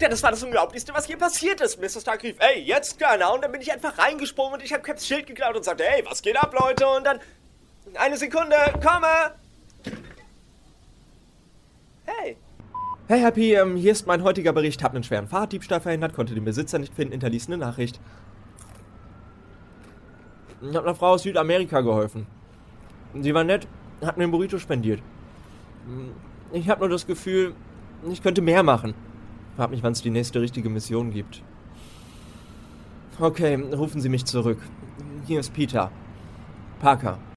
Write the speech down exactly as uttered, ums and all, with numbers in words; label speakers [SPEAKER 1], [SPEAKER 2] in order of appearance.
[SPEAKER 1] Ja, das war das Unglaublichste, was hier passiert ist. Mister Stark rief, ey, jetzt keiner. Und dann bin ich einfach reingesprungen und ich habe Caps Schild geklaut und sagte, ey, was geht ab, Leute? Und dann, eine Sekunde, komme! Hey. Hey, Happy, ähm, hier ist mein heutiger Bericht. Hab einen schweren Fahrraddiebstahl verhindert, konnte den Besitzer nicht finden, hinterließ eine Nachricht. Ich hab einer Frau aus Südamerika geholfen. Sie war nett, hat mir einen Burrito spendiert. Ich habe nur das Gefühl, ich könnte mehr machen. Frag mich, wann es die nächste richtige Mission gibt. Okay, rufen Sie mich zurück. Hier ist Peter. Parker.